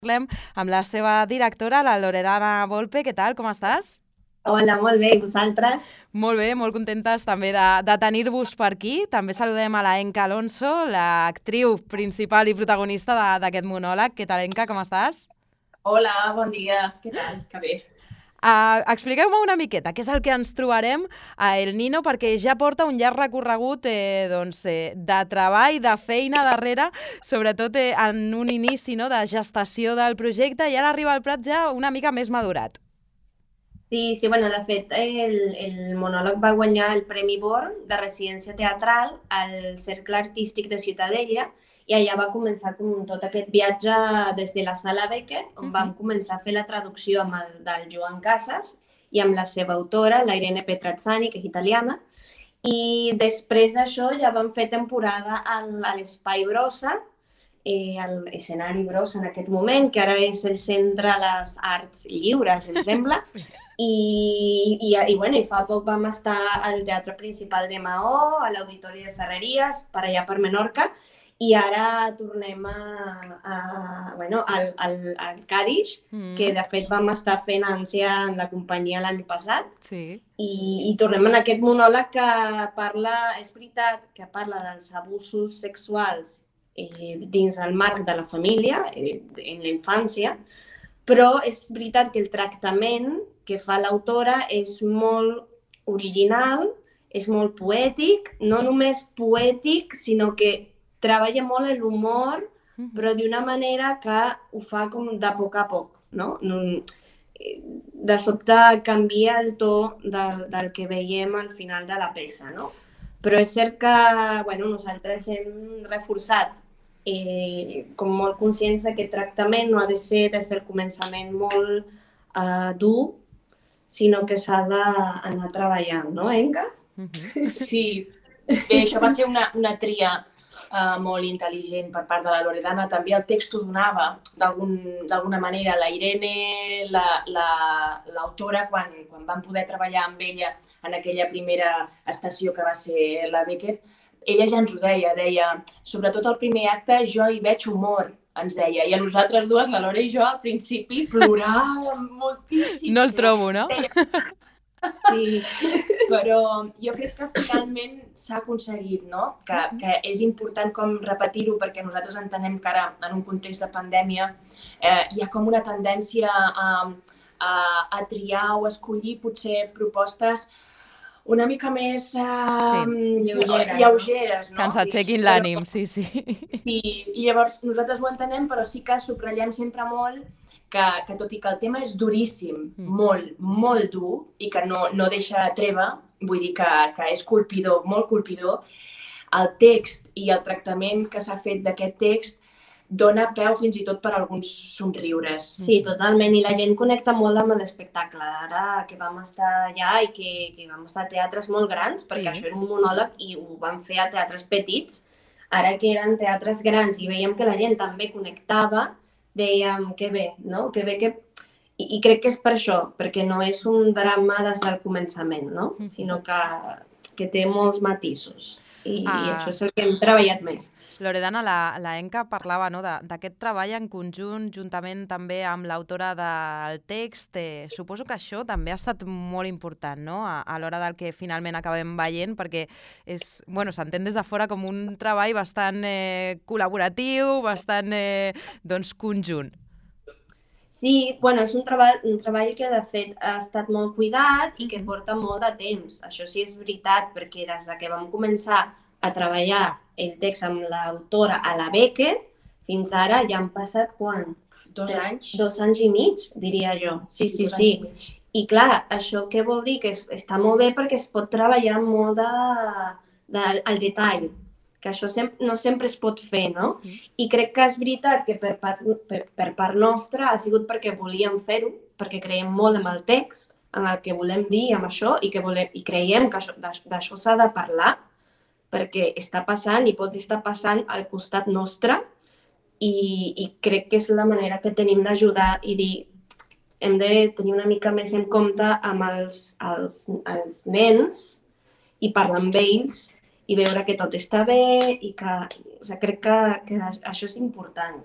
Parlem amb la seva directora, la Loredana Volpe. Què tal, com estàs? Hola, molt bé. I vosaltres? Molt bé, molt contentes també de tenir-vos per aquí. També saludem a la Enca Alonso, l'actriu principal i protagonista d'aquest monòleg. Què tal, Enca, com estàs? Hola, bon dia. Què tal? Que bé. Expliqueu-me una miqueta què és el que ens trobarem a El Nino, perquè ja porta un llarg recorregut de treball, de feina darrere, sobretot en un inici, no?, de gestació del projecte, i ara arriba al plat ja una mica més madurat. Sí, bueno, de fet, el monòleg va guanyar el Premi Born de residència teatral al Cercle Artístic de Ciutadella i allà va començar com tot aquest viatge des de la Sala Beckett, on vam començar a fer la traducció amb del Joan Casas i amb la seva autora, la Irene Petrazzani, que és italiana, i després d'això ja vam fer temporada a l'Espai Brossa, a l'escenari Brossa en aquest moment, que ara és el Centre de les Arts Lliures, em sembla, bueno, i fa poc vam estar al Teatre Principal de Maó, a l'Auditori de Ferreries, per allà per Menorca, i ara tornem al Cadix, que de fet vam estar fent ànsia en la companyia l'any passat, i tornem en aquest monòleg que parla, és veritat, que parla dels abusos sexuals dins el marc de la família, en la infància, però és veritat que el tractament que fa l'autora és molt original, és molt poètic, no només poètic, sinó que treballa molt l'humor, però d'una manera que ho fa com de poc a poc, no? De sobte canvia el to del que veiem al final de la peça, no? Però és cert que nosaltres hem reforçat com molt conscients que aquest tractament no ha de ser des del començament molt dur, sinó que s'ha d'anar treballant, no, Enca? Sí. Bé, això va ser una tria molt intel·ligent per part de la Loredana. També el text ho donava, d'alguna manera. La Irene, l'autora, quan vam poder treballar amb ella en aquella primera estació que va ser la Beckett, ella ja ens ho deia, sobretot al primer acte jo hi veig humor, ens deia, i a nosaltres dues, la Lore i jo, al principi ploràvem moltíssim. No el trobo, no? Sí, però jo crec que finalment s'ha aconseguit, no? Que és important com repetir-ho, perquè nosaltres entenem que ara, en un context de pandèmia, hi ha com una tendència a triar o escollir potser propostes una mica més lleugeres, no? Que ens aixequin l'ànim, sí. Sí, i llavors nosaltres ho entenem, però sí que subratllem sempre molt que tot i que el tema és duríssim, molt, molt dur, i que no deixa treva, vull dir que és colpidor, molt colpidor, el text i el tractament que s'ha fet d'aquest text dona peu fins i tot per alguns somriures. Sí, totalment, i la gent connecta molt amb l'espectacle. Ara que vam estar allà i que vam estar a teatres molt grans, perquè això era un monòleg i ho vam fer a teatres petits, ara que eren teatres grans i veiem que la gent també connectava, dèiem que bé, no? Que bé que... I crec que és per això, perquè no és un drama des del començament, no? Sinó que té molts matisos. I això és el que hem treballat més. Loredana, la Enca parlava, no, d'aquest treball en conjunt, juntament també amb l'autora del text. Suposo que això també ha estat molt important, no?, a l'hora del que finalment acabem veient, perquè s'entén des de fora com un treball bastant col·laboratiu, bastant conjunt. Sí, és un treball que de fet ha estat molt cuidat i que porta molt de temps. Això sí és veritat, perquè des que vam començar a treballar el text amb l'autora a la Beckett, fins ara ja han passat, quan? 2 anys. 2 anys i mig, diria jo. Sí. I clar, això què vol dir? Que està molt bé perquè es pot treballar molt al detall, que això no sempre es pot fer, no? I crec que és veritat que per part nostra ha sigut perquè volíem fer-ho, perquè creiem molt en el text, en el que volem dir, amb això, i creiem que d'això s'ha de parlar, perquè està passant i pot estar passant al costat nostre, i crec que és la manera que tenim d'ajudar i dir hem de tenir una mica més en compte amb els nens i parlar amb ells i veure que tot està bé i que, o sigui, crec que això és important.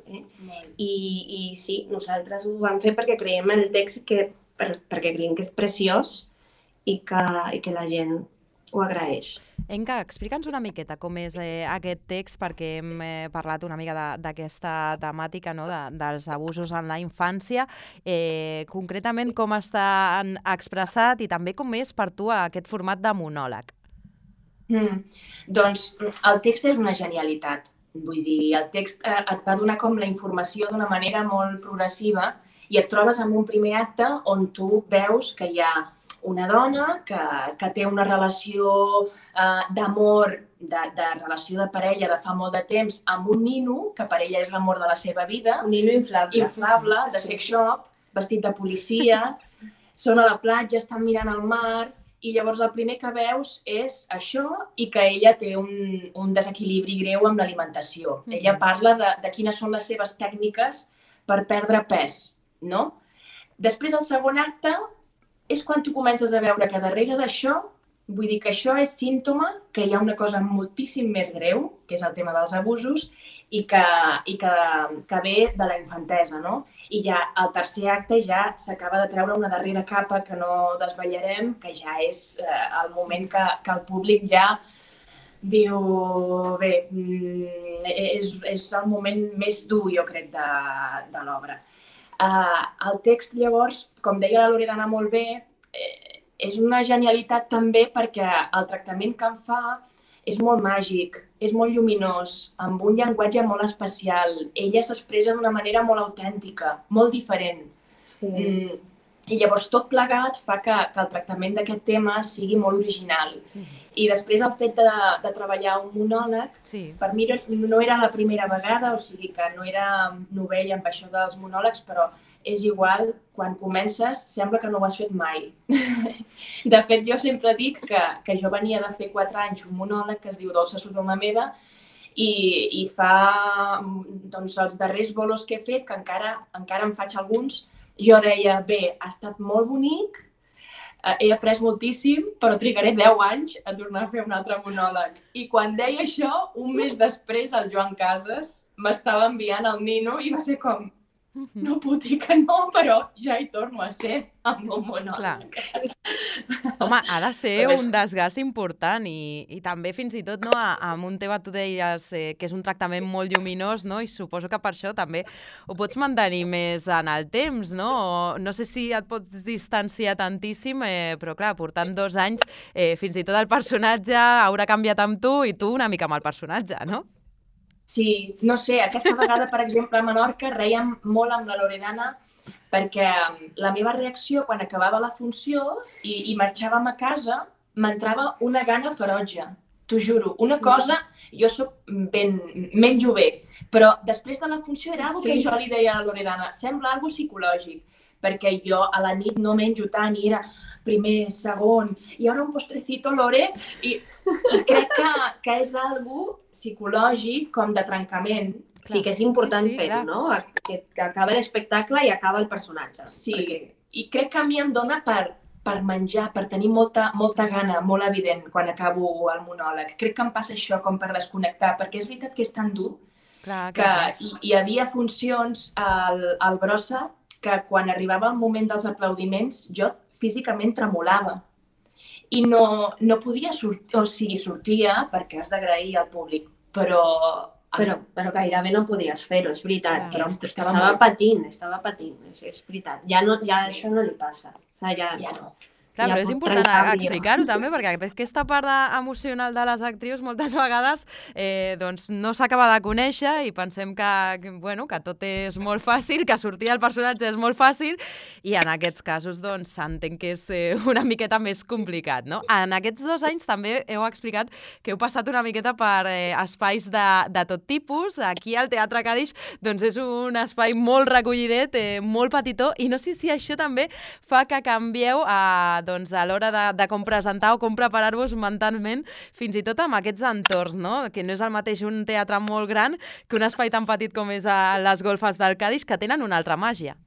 I sí, nosaltres ho vam fer perquè creiem el text perquè creiem que és preciós i que la gent ho agraeix. Enca, explica'ns una miqueta com és aquest text, perquè hem parlat una mica d'aquesta temàtica, no? Dels abusos en la infància, concretament com estan expressat i també com és per tu aquest format de monòleg. Doncs el text és una genialitat, vull dir, el text et va donar com la informació d'una manera molt progressiva i et trobes en un primer acte on tu veus que hi ha una dona que té una relació d'amor, de relació de parella de fa molt de temps amb un nino, que per ella és l'amor de la seva vida. Un nino inflable. Inflable, de sex shop, vestit de policia, són a la platja, estan mirant el mar, i llavors el primer que veus és això i que ella té un desequilibri greu amb l'alimentació. Ella parla de quines són les seves tècniques per perdre pes, no? Després, el segon acte és quan tu comences a veure que darrere d'això, vull dir que això és símptoma que hi ha una cosa moltíssim més greu, que és el tema dels abusos, i que ve de la infantesa, no? I ja al tercer acte ja s'acaba de treure una darrera capa que no desvetllarem, que ja és el moment que el públic ja diu, bé, és el moment més dur, jo crec, de l'obra. El text, llavors, com deia la Loredana molt bé, és una genialitat també perquè el tractament que en fa és molt màgic, és molt lluminós, amb un llenguatge molt especial. Ella s'expressa d'una manera molt autèntica, molt diferent. Sí. I llavors tot plegat fa que el tractament d'aquest tema sigui molt original. I després el fet de treballar un monòleg, per mi no era la primera vegada, o sigui que no era novell amb això dels monòlegs, però és igual, quan comences sembla que no ho has fet mai. De fet, jo sempre dic que jo venia de fer 4 anys un monòleg que es diu Dolça Sodoma meva i fa els darrers bolos que he fet, que encara en faig alguns, jo deia, bé, ha estat molt bonic, he après moltíssim, però trigaré 10 anys a tornar a fer un altre monòleg. I quan deia això, un mes després, el Joan Casas m'estava enviant el nino i va ser com, no puc dir que no, però ja hi torno a ser amb un monòleg. Home, ha de ser un desgast important i també fins i tot amb un tema, tu deies que és un tractament molt lluminós, no? I suposo que per això també ho pots mantenir més en el temps, no? No sé si et pots distanciar tantíssim, però clar, portant 2 anys, fins i tot el personatge haurà canviat amb tu i tu una mica amb el personatge, no? Sí, no sé, aquesta vegada, per exemple, a Menorca rèiem molt amb la Loredana perquè la meva reacció quan acabava la funció i marxàvem a casa m'entrava una gana ferotge, t'ho juro. Una cosa, jo menjo bé, però després de la funció era algo que jo li deia a la Loredana, sembla algo psicològic, perquè jo a la nit no menjo tant i era primer, segon, i ara un postrecito, Lore, i crec que és algo psicològic com de trencament. Sí, que és important fer-ho, no? Que acaba l'espectacle i acaba el personatge. Sí, i crec que a mi em dona per menjar, per tenir molta gana, molt evident, quan acabo el monòleg. Crec que em passa això, com per desconnectar, perquè és veritat que és tan dur que hi havia funcions al Brossa que quan arribava el moment dels aplaudiments jo físicament tremolava i no podia sortir, o sigui, sortia perquè has d'agrair al públic, però gairebé no podies fer-ho, és veritat. Estava patint, és veritat. Ja això no li passa. Ja no. Clar, però és important explicar-ho també, perquè aquesta part emocional de les actrius moltes vegades no s'acaba de conèixer i pensem que tot és molt fàcil, que sortir el personatge és molt fàcil i en aquests casos s'entén que és una miqueta més complicat, no? En aquests 2 anys també heu explicat que heu passat una miqueta per espais de tot tipus. Aquí al Teatre Cadix és un espai molt recollidet, molt petitó, i no sé si això també fa que canvieu a l'hora de com presentar o com preparar-vos mentalment, fins i tot amb aquests entorns, no? Que no és el mateix un teatre molt gran que un espai tan petit com és les golfes del Cadix, que tenen una altra màgia.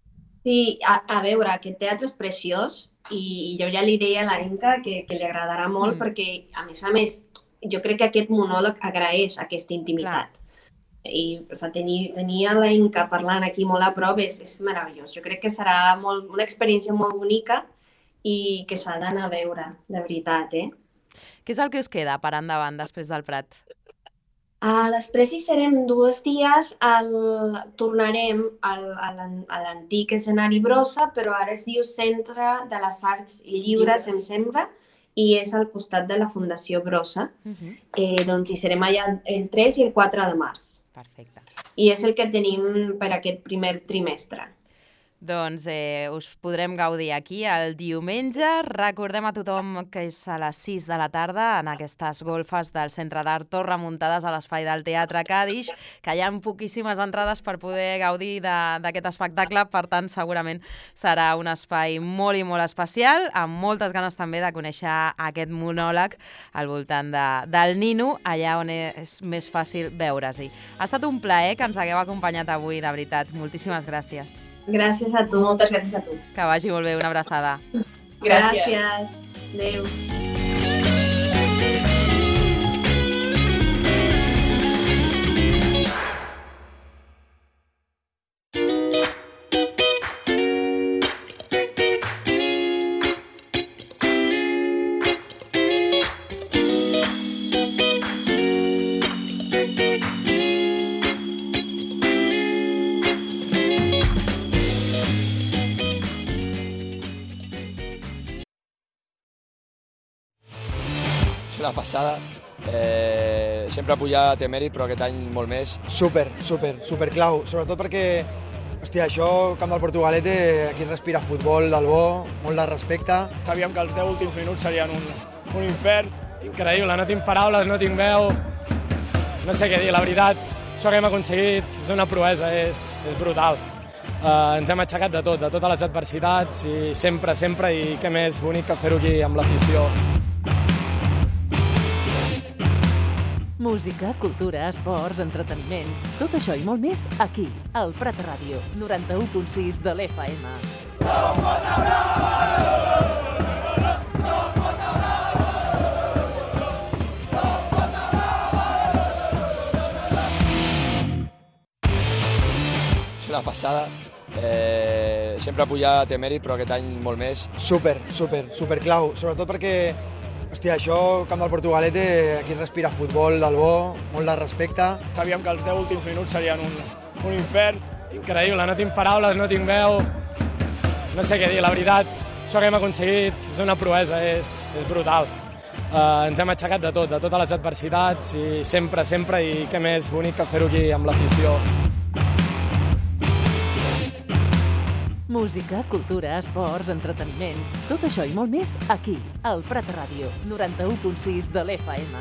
Sí, a veure, aquest teatre és preciós i jo ja li deia a la Enca que li agradarà molt perquè, a més, jo crec que aquest monòleg agraeix aquesta intimitat. I tenir la Inca parlant aquí molt a prop és meravellós. Jo crec que serà una experiència molt bonica i que s'ha d'anar a veure, de veritat. Què és el que us queda per endavant després del Prat? Després hi serem 2 dies, tornarem a l'antic escenari Brossa, però ara es diu Centre de les Arts Lliures, em sembla, i és al costat de la Fundació Brossa. Doncs hi serem allà el 3 i el 4 de març. Perfecte. I és el que tenim per aquest primer trimestre. Doncs us podrem gaudir aquí el diumenge. Recordem a tothom que és a les 6 de la tarda en aquestes golfes del Centre d'Art Torre muntades a l'espai del Teatre Cadix, que hi ha poquíssimes entrades per poder gaudir d'aquest espectacle, per tant segurament serà un espai molt i molt especial, amb moltes ganes també de conèixer aquest monòleg al voltant del Nino, allà on és més fàcil veure-s'hi. Ha estat un plaer que ens hagueu acompanyat avui, de veritat. Moltíssimes gràcies. Gràcies a tu. Moltes gràcies a tu. Que vagi molt bé, una abraçada. Gràcies. Adéu. Una passada. Sempre pujar té mèrit, però aquest any molt més. Super clau, sobretot perquè, hòstia, això, Camp del Portugalete, aquí es respira futbol del bo, molt de respecte. Sabíem que els 10 últims minuts serien un infern, increïble, no tinc paraules, no tinc veu, no sé què dir, la veritat, això que hem aconseguit és una proesa, és brutal. Ens hem aixecat de tot, de totes les adversitats i sempre, i què més bonic que fer-ho aquí amb l'afició. Música, cultura, esports, entreteniment... Tot això i molt més aquí, al Prat Ràdio, 91.6 de l'FM. És una passada. Sempre pujar té mèrit, però aquest any molt més. Super clau, sobretot perquè, hòstia, això, Camp del Portugalete, aquí es respira futbol del bo, molt de respecte. Sabíem que els 10 últims minuts serien un infern, increïble, no tinc paraules, no tinc veu, no sé què dir, la veritat, això que hem aconseguit és una proesa, és brutal. Ens hem aixecat de tot, de totes les adversitats i sempre, i què més bonic que fer-ho aquí amb l'afició. Música, cultura, esports, entreteniment... Tot això i molt més aquí, al Prat Ràdio, 91.6 de l'FM.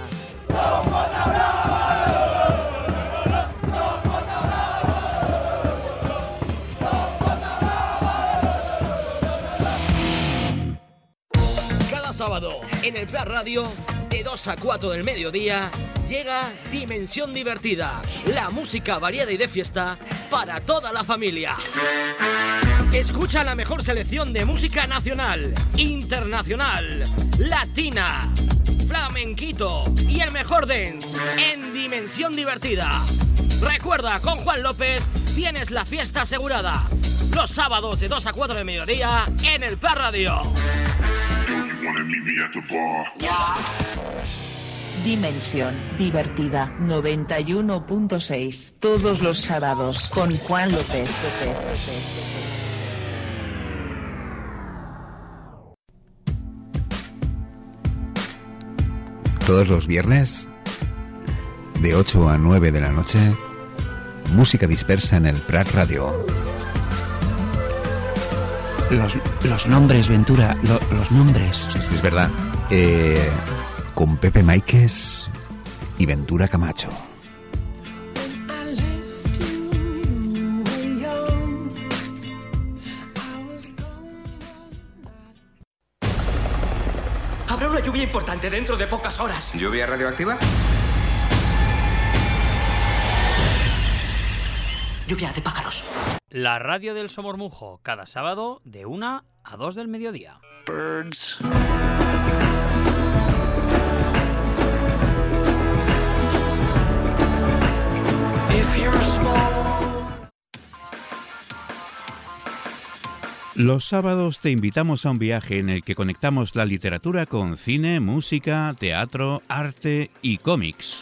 Cada sábado, en el Prat Radio, de 2 a 4 del mediodía, llega Dimensión Divertida, la música variada y de fiesta para toda la familia. Escucha la mejor selección de música nacional, internacional, latina, flamenquito y el mejor dance en Dimensión Divertida. Recuerda, con Juan López tienes la fiesta asegurada. Los sábados de 2 a 4 del mediodía en el Prat Radio. Dimensión Divertida 91.6. Todos los sábados con Juan López. Todos los viernes, de 8 a 9 de la noche, música dispersa en el Prat Radio. Los nombres, Ventura, los nombres. Sí, es verdad. Con Pepe Máiquez y Ventura Camacho. Habrá una lluvia importante dentro de pocas horas. ¿Lluvia radioactiva? Lluvia de pájaros. La radio del Somormujo, cada sábado de 1 a 2 del mediodía. Birds. Los sábados te invitamos a un viaje en el que conectamos la literatura con cine, música, teatro, arte y cómics.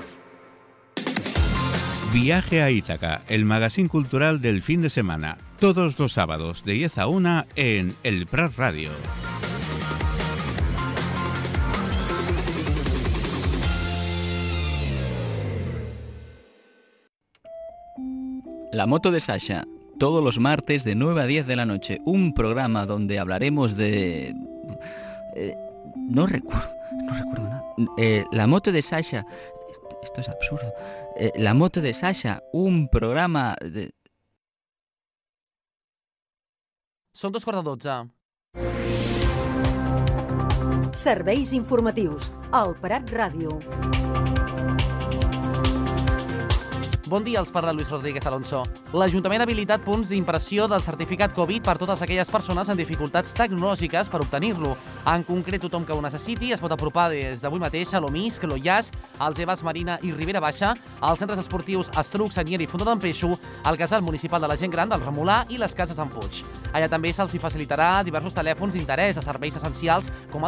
Viaje a Ítaca, el magazín cultural del fin de semana, todos los sábados de 10 a 1 en El Prat Radio. La moto de Sasha, todos los martes de 9 a 10 de la noche, un programa donde hablaremos de... no recuerdo nada. La moto de Sasha, esto es absurdo. La moto de Sasha, un programa de... Són 2:45. Serveis informatius. El Prat Ràdio. Bon dia, els parla Luis Rodríguez Alonso. L'Ajuntament ha habilitat punts d'impressió del certificat Covid per totes aquelles persones amb dificultats tecnològiques per obtenir-lo. En concret, tothom que ho necessiti es pot apropar des d'avui mateix a l'Omisc, l'Oiàs, als Evas Marina i Ribera Baixa, als centres esportius Estruc, Sanier i Fondó d'en Peixo, al casal municipal de la gent gran del Remolà i les cases en Puig. Allà també se'ls facilitarà diversos telèfons d'interès a serveis essencials com el